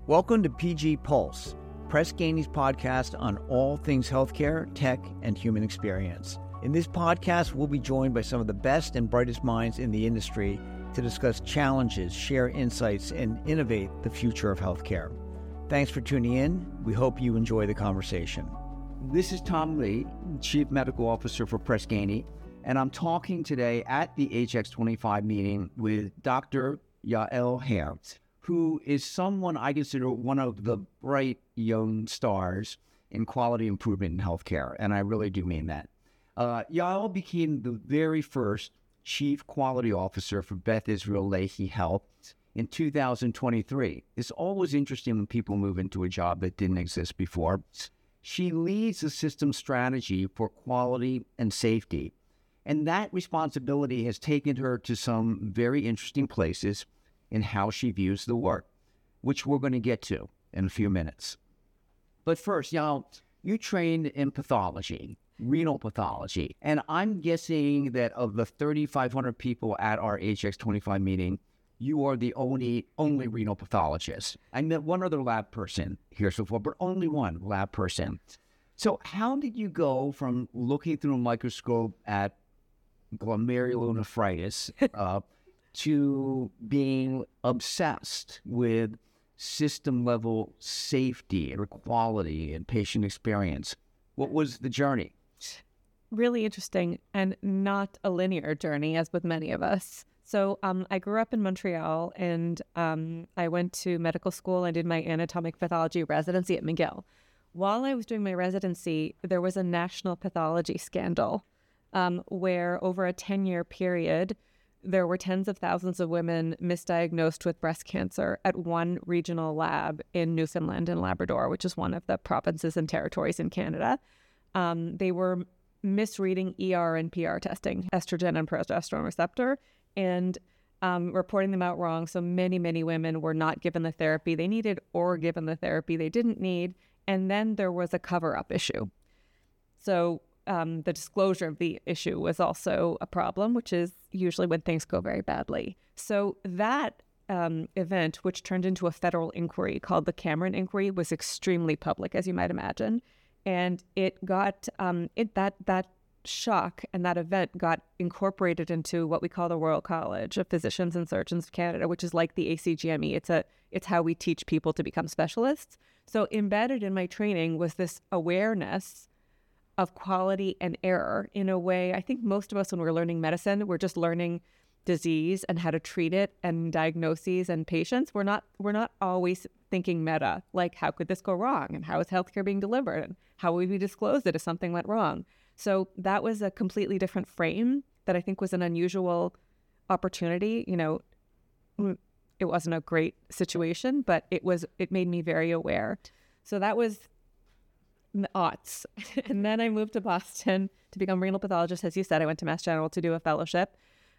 Welcome to PG Pulse, Press Ganey's podcast on all things healthcare, tech, and human experience. In this podcast, we'll be joined by some of the best and brightest minds in the industry to discuss challenges, share insights, and innovate the future of healthcare. Thanks for tuning in. We hope you enjoy the conversation. This is Tom Lee, Chief Medical Officer for Press Ganey, and I'm talking today at the HX25 meeting with Dr. Yael Herz, who is someone I consider one of the bright young stars in quality improvement in healthcare, and I really do mean that. Yael became the very first Chief Quality Officer for Beth Israel Lahey Health in 2023. It's always interesting when people move into a job that didn't exist before. She leads the system strategy for quality and safety, and that responsibility has taken her to some very interesting places in how she views the work, which we're going to get to in a few minutes. But first, Yael, you trained in pathology, renal pathology, and I'm guessing that of the 3,500 people at our HX25 meeting, you are the only renal pathologist. I met one other lab person here so far, but only one lab person. So how did you go from looking through a microscope at glomerulonephritis to being obsessed with system-level safety and quality and patient experience? What was the journey? Really interesting and not a linear journey, as with many of us. So I grew up in Montreal, and I went to medical school. I did my anatomic pathology residency at McGill. While I was doing my residency, there was a national pathology scandal where over a 10-year period, there were tens of thousands of women misdiagnosed with breast cancer at one regional lab in Newfoundland and Labrador, which is one of the provinces and territories in Canada. They were misreading ER and PR testing, estrogen and progesterone receptor, and reporting them out wrong. So many, many women were not given the therapy they needed or given the therapy they didn't need. And then there was a cover-up issue. So the disclosure of the issue was also a problem, which is usually when things go very badly. So that event, which turned into a federal inquiry called the Cameron Inquiry, was extremely public, as you might imagine. And it got that shock and that event got incorporated into what we call the Royal College of Physicians and Surgeons of Canada, which is like the ACGME. It's how we teach people to become specialists. So embedded in my training was this awareness of quality and error in a way. I think most of us, when we're learning medicine, we're just learning disease and how to treat it and diagnoses and patients. We're not always thinking meta, like how could this go wrong and how is healthcare being delivered and how would we disclose it if something went wrong. So that was a completely different frame that I think was an unusual opportunity. You know, it wasn't a great situation, but it made me very aware. So that was in the aughts. And then I moved to Boston to become a renal pathologist. As you said, I went to Mass General to do a fellowship.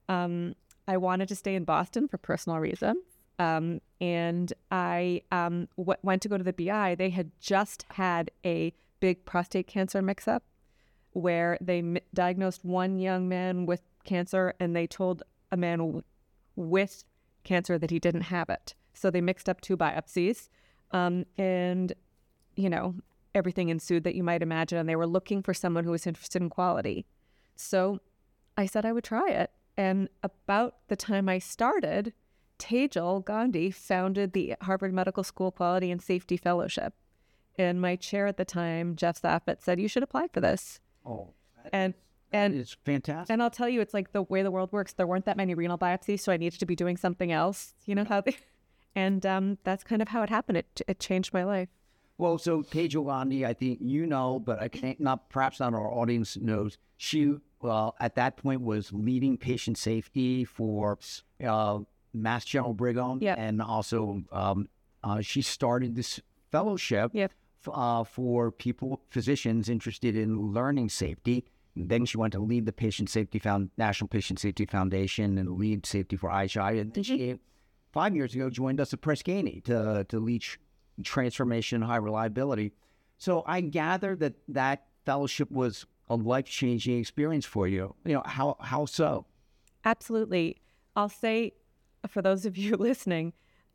I wanted to stay in Boston for personal reasons. And I went to go to the BI. They had just had a big prostate cancer mix-up where they diagnosed one young man with cancer and they told a man with cancer that he didn't have it. So they mixed up two biopsies. And, you know, everything ensued that you might imagine. And they were looking for someone who was interested in quality. So I said I would try it. And about the time I started, Tejal Gandhi founded the Harvard Medical School Quality and Safety Fellowship. And my chair at the time, Jeff Zaffet, said, you should apply for this. Oh, and it's fantastic. And I'll tell you, it's like the way the world works. There weren't that many renal biopsies, so I needed to be doing something else. You know how they... And that's kind of how it happened. It changed my life. Well, so Tejal Gandhi, I think you know, but I can't, perhaps not our audience knows. She, at that point, was leading patient safety for Mass General Brigham, yep. And also she started this fellowship yep. For physicians interested in learning safety. And then she went to lead the National Patient Safety Foundation and lead safety for IHI. And then she, 5 years ago, joined us at Press Ganey to lead transformation and high reliability. So I gather that fellowship was a life-changing experience for you. You know, how so? Absolutely. I'll say, for those of you listening,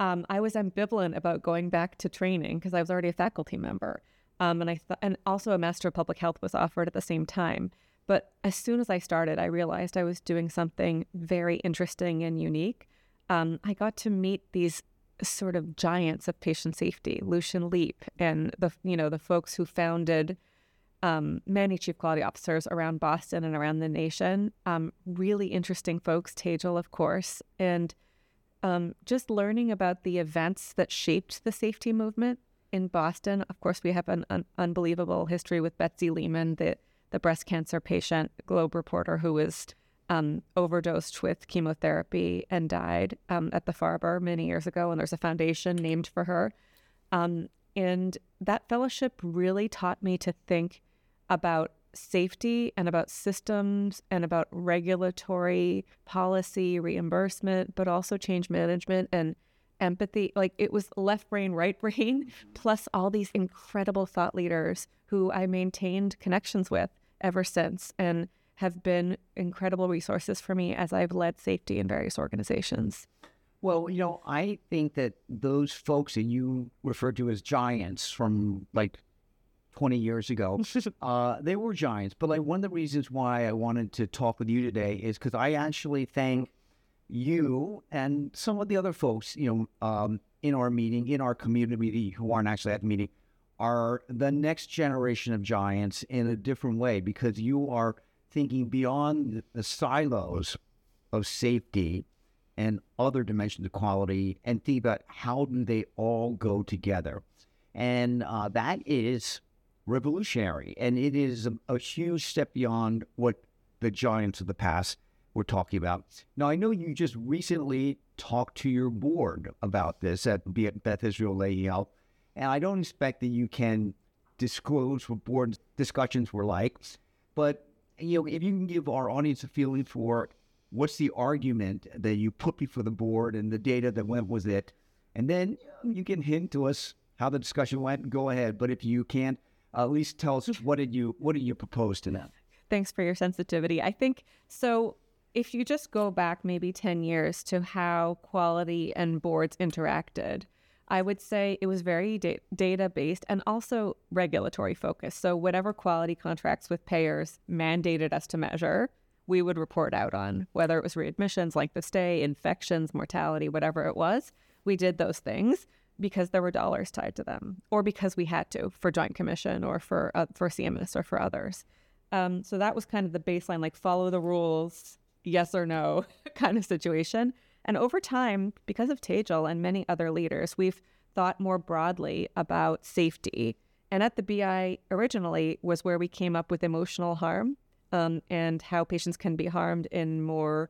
I was ambivalent about going back to training because I was already a faculty member. And also a Master of Public Health was offered at the same time. But as soon as I started, I realized I was doing something very interesting and unique. I got to meet these sort of giants of patient safety, Lucian Leape, and the folks who founded many chief quality officers around Boston and around the nation. Really interesting folks, Tejal, of course, and just learning about the events that shaped the safety movement in Boston. Of course, we have an unbelievable history with Betsy Lehman, the breast cancer patient, Globe reporter who was overdosed with chemotherapy and died at the Farber many years ago, and there's a foundation named for her. And that fellowship really taught me to think about safety and about systems and about regulatory policy, reimbursement, but also change management and empathy. Like, it was left brain, right brain, plus all these incredible thought leaders who I maintained connections with ever since and have been incredible resources for me as I've led safety in various organizations. Well, I think that those folks that you referred to as giants from like 20 years ago, they were giants. But like, one of the reasons why I wanted to talk with you today is because I actually thank you and some of the other folks, in our meeting, in our community who aren't actually at the meeting, are the next generation of giants in a different way, because you are thinking beyond the silos of safety and other dimensions of quality and think about how do they all go together. And that is revolutionary. And it is a huge step beyond what the giants of the past were talking about. Now, I know you just recently talked to your board about this at Beth Israel Lahey Health, and I don't expect that you can disclose what board discussions were like, but if you can give our audience a feeling for what's the argument that you put before the board and the data that went with it, and then you can hint to us how the discussion went, go ahead. But if you can't, at least tell us what did you propose to them? Thanks for your sensitivity. I think so. If you just go back maybe 10 years to how quality and boards interacted, I would say it was very data-based and also regulatory focused. So whatever quality contracts with payers mandated us to measure, we would report out on, whether it was readmissions, length of stay, infections, mortality, whatever it was. We did those things because there were dollars tied to them, or because we had to for Joint Commission or for CMS or for others. So that was kind of the baseline, like follow the rules, yes or no kind of situation. And over time, because of Tejal and many other leaders, we've thought more broadly about safety. And at the BI originally was where we came up with emotional harm and how patients can be harmed in more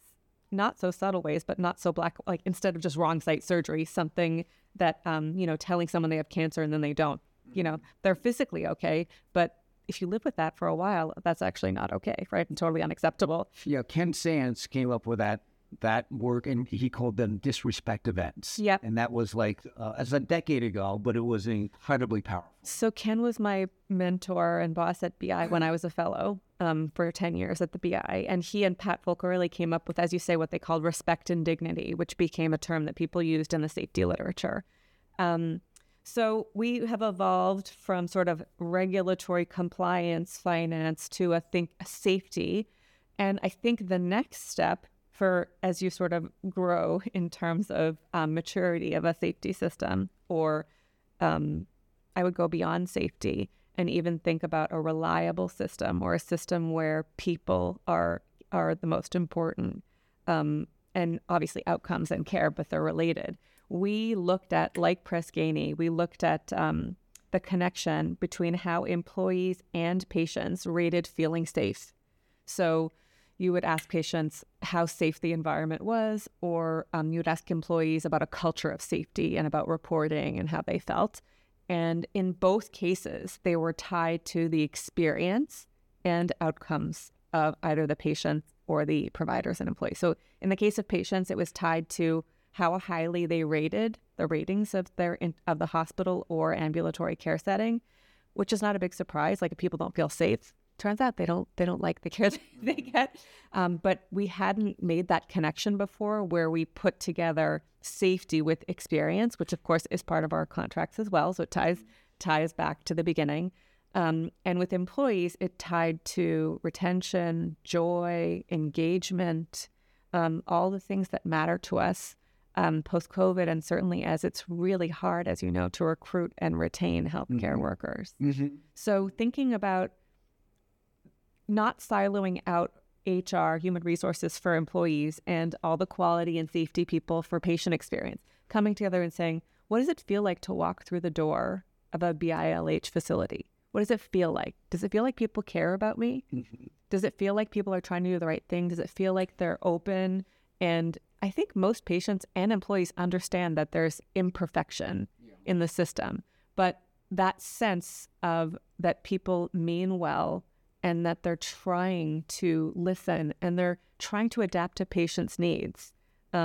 not so subtle ways, but not so black, like instead of just wrong site surgery, something that, telling someone they have cancer and then they don't, they're physically okay, but if you live with that for a while, that's actually not okay, right? And totally unacceptable. Yeah, Ken Sands came up with that work, and he called them disrespect events. Yeah. And that was like, as a decade ago, but it was incredibly powerful. So Ken was my mentor and boss at BI when I was a fellow for 10 years at the BI. And he and Pat Folcarelli came up with, as you say, what they called respect and dignity, which became a term that people used in the safety literature. So we have evolved from sort of regulatory compliance finance to, safety. And I think the next step as you sort of grow in terms of maturity of a safety system, or I would go beyond safety and even think about a reliable system, or a system where people are the most important, and obviously outcomes and care, but they're related. We looked at, like Press Ganey, we looked at the connection between how employees and patients rated feeling safe. So you would ask patients how safe the environment was, or you would ask employees about a culture of safety and about reporting and how they felt. And in both cases, they were tied to the experience and outcomes of either the patient or the providers and employees. So in the case of patients, it was tied to how highly they rated the ratings of of the hospital or ambulatory care setting, which is not a big surprise. Like, if people don't feel safe, turns out they don't like the care they get. But we hadn't made that connection before, where we put together safety with experience, which of course is part of our contracts as well. So it ties back to the beginning. And with employees, it tied to retention, joy, engagement, all the things that matter to us post-COVID, and certainly as it's really hard, as you know, to recruit and retain healthcare workers. So thinking about not siloing out HR, human resources for employees, and all the quality and safety people for patient experience, coming together and saying, what does it feel like to walk through the door of a BILH facility? What does it feel like? Does it feel like people care about me? Does it feel like people are trying to do the right thing? Does it feel like they're open? And I think most patients and employees understand that there's imperfection in the system, but that sense of that people mean well and that they're trying to listen and they're trying to adapt to patients' needs.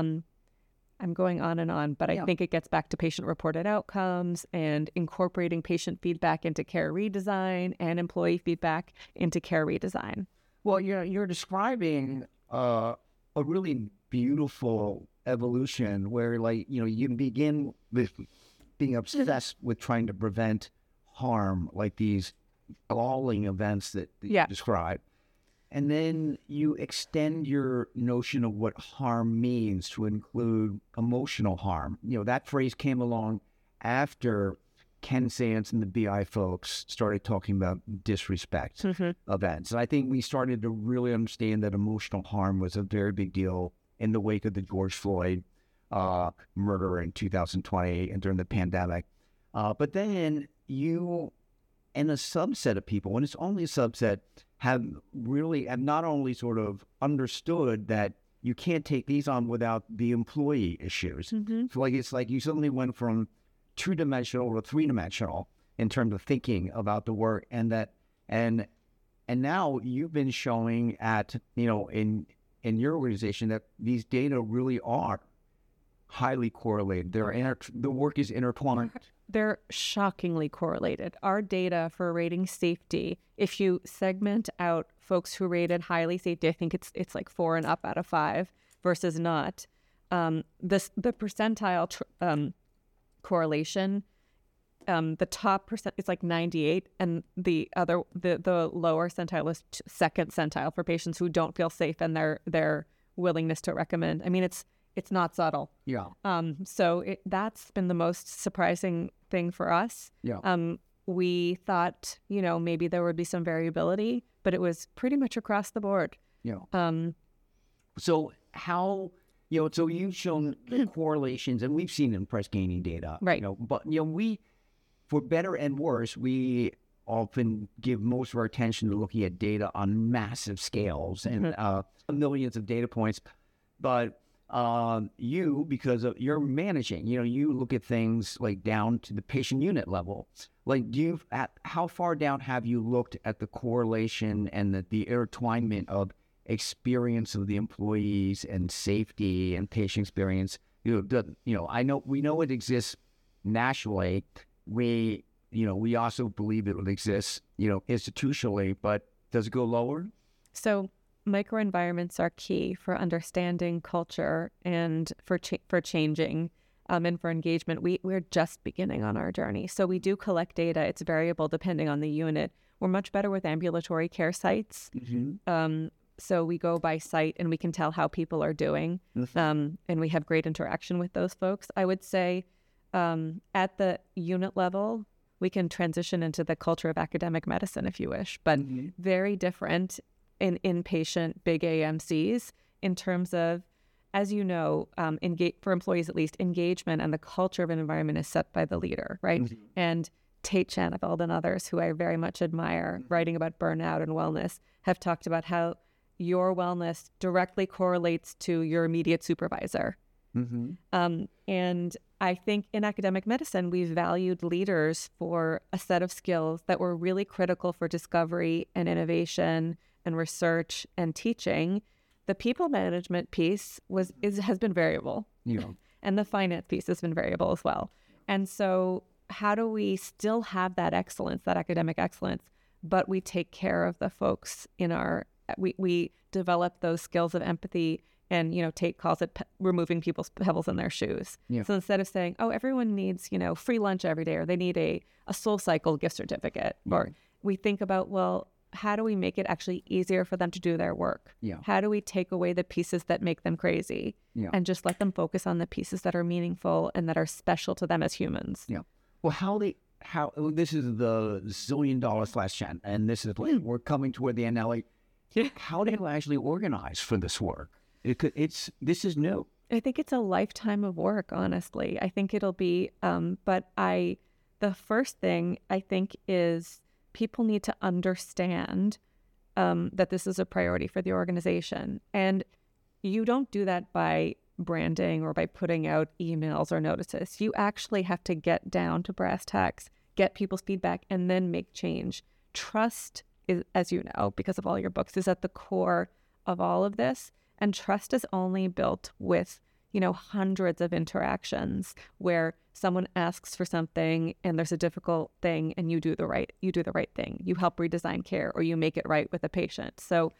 I'm going on, but I think it gets back to patient-reported outcomes and incorporating patient feedback into care redesign and employee feedback into care redesign. Well, you're describing a really beautiful evolution where, like, you begin with being obsessed with trying to prevent harm, like these galling events that you describe. And then you extend your notion of what harm means to include emotional harm. That phrase came along after Ken Sands and the BI folks started talking about disrespect events. And I think we started to really understand that emotional harm was a very big deal in the wake of the George Floyd murder in 2020 and during the pandemic. But then you and a subset of people, and it's only a subset, have not only sort of understood that you can't take these on without the employee issues. So it's like you suddenly went from 2-dimensional to 3-dimensional in terms of thinking about the work, and now you've been showing in your organization that these data really are highly correlated. The work is intertwined. They're shockingly correlated. Our data for rating safety, if you segment out folks who rated highly safety, I think it's like 4 and up out of 5 versus not. The percentile correlation, the top percent is like 98, and the lower centile is second centile for patients who don't feel safe and their willingness to recommend. I mean, it's not subtle. So that's been the most surprising thing for us. We thought, maybe there would be some variability, but it was pretty much across the board. So how, so you've shown the correlations, and we've seen in Press Ganey data, right? But we, for better and worse, we often give most of our attention to looking at data on massive scales and millions of data points, but you, because of your managing, you look at things like down to the patient unit level. Like, how far down have you looked at the correlation and the intertwinement of experience of the employees and safety and patient experience? I know we know it exists nationally. We also believe it would exist, institutionally, but does it go lower? So microenvironments are key for understanding culture and for changing and for engagement. We're just beginning on our journey. So we do collect data. It's variable depending on the unit. We're much better with ambulatory care sites. So we go by site and we can tell how people are doing. And we have great interaction with those folks. I would say at the unit level, we can transition into the culture of academic medicine if you wish, but very different in inpatient big AMCs in terms of, as you know, for employees at least, engagement and the culture of an environment is set by the leader, right? And Tate Shanafeld and others, who I very much admire, writing about burnout and wellness, have talked about how your wellness directly correlates to your immediate supervisor. And I think in academic medicine, we've valued leaders for a set of skills that were really critical for discovery and innovation and research and teaching. The people management piece has been variable, and the finance piece has been variable as well. And so how do we still have that excellence, that academic excellence, but we take care of the folks in our, we develop those skills of empathy and, calls it removing people's pebbles in their shoes. Yeah. So instead of saying, oh, everyone needs, free lunch every day, or they need a SoulCycle gift certificate, or we think about, well, how do we make it actually easier for them to do their work? Yeah. How do we take away the pieces that make them crazy and just let them focus on the pieces that are meaningful and that are special to them as humans? Yeah. Well, this is the $1 zillion question, and this is we're coming toward the end now. How do you actually organize for this work? This is new. I think it's a lifetime of work, honestly. I think it'll be, the first thing I think is people need to understand that this is a priority for the organization. And you don't do that by branding or by putting out emails or notices. You actually have to get down to brass tacks, get people's feedback, and then make change. Trust is, as you know, because of all your books, is at the core of all of this. And trust is only built with, hundreds of interactions where someone asks for something and there's a difficult thing and you do the right thing. You help redesign care, or you make it right with a patient. So,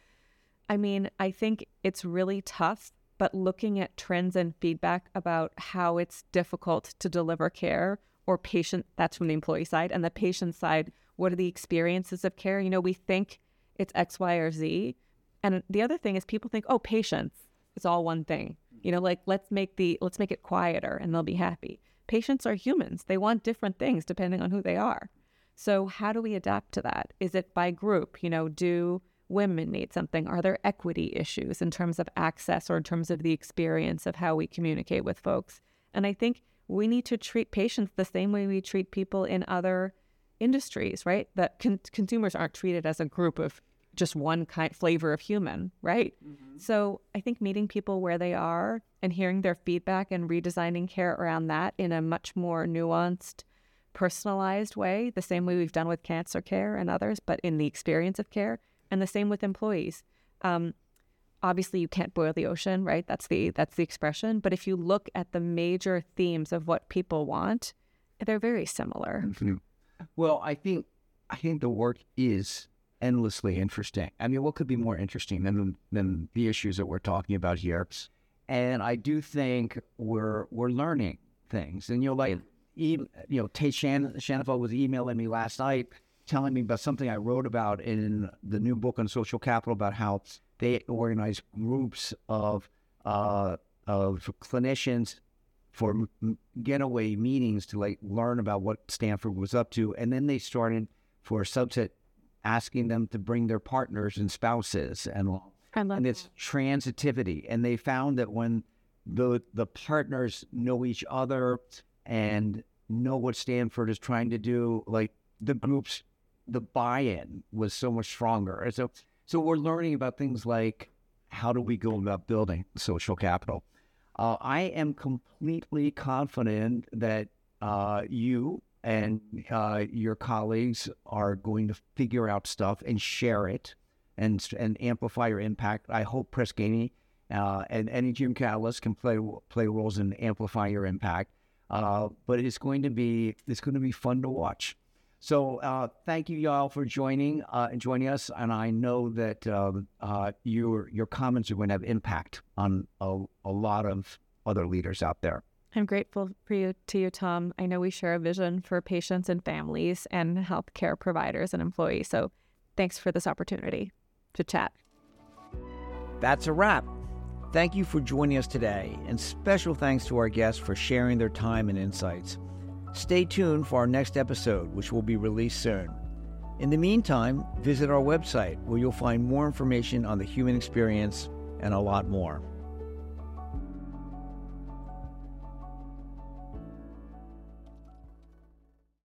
I think it's really tough, but looking at trends and feedback about how it's difficult to deliver care, or patient, that's from the employee side, and the patient side, what are the experiences of care? We think it's X, Y, or Z. And the other thing is people think, oh, patients, it's all one thing. Let's make it quieter and they'll be happy. Patients are humans. They want different things depending on who they are. So how do we adapt to that? Is it by group? Do women need something? Are there equity issues in terms of access or in terms of the experience of how we communicate with folks? And I think we need to treat patients the same way we treat people in other industries, right? That consumers aren't treated as a group of just one flavor of human, right? Mm-hmm. So I think meeting people where they are and hearing their feedback and redesigning care around that in a much more nuanced, personalized way, the same way we've done with cancer care and others, but in the experience of care, and the same with employees. Obviously, you can't boil the ocean, right? That's the expression. But if you look at the major themes of what people want, they're very similar. Mm-hmm. Well, I think the work is endlessly interesting. What could be more interesting than the issues that we're talking about here? And I do think we're learning things. And Tate Shanafelt was emailing me last night, telling me about something I wrote about in the new book on social capital, about how they organize groups of clinicians for getaway meetings to learn about what Stanford was up to, and then they started for a subset asking them to bring their partners and spouses, and it's transitivity. And they found that when the partners know each other and know what Stanford is trying to do, the buy-in was so much stronger. And so we're learning about things like, how do we go about building social capital? I am completely confident that you and your colleagues are going to figure out stuff and share it and amplify your impact. I hope Press Ganey and NEGM Catalyst can play roles in amplifying your impact. But it's going to be fun to watch. So thank you, y'all, for joining us. And I know that your comments are going to have impact on a lot of other leaders out there. I'm grateful to you, Tom. I know we share a vision for patients and families and healthcare providers and employees. So thanks for this opportunity to chat. That's a wrap. Thank you for joining us today, and special thanks to our guests for sharing their time and insights. Stay tuned for our next episode, which will be released soon. In the meantime, visit our website where you'll find more information on the human experience and a lot more.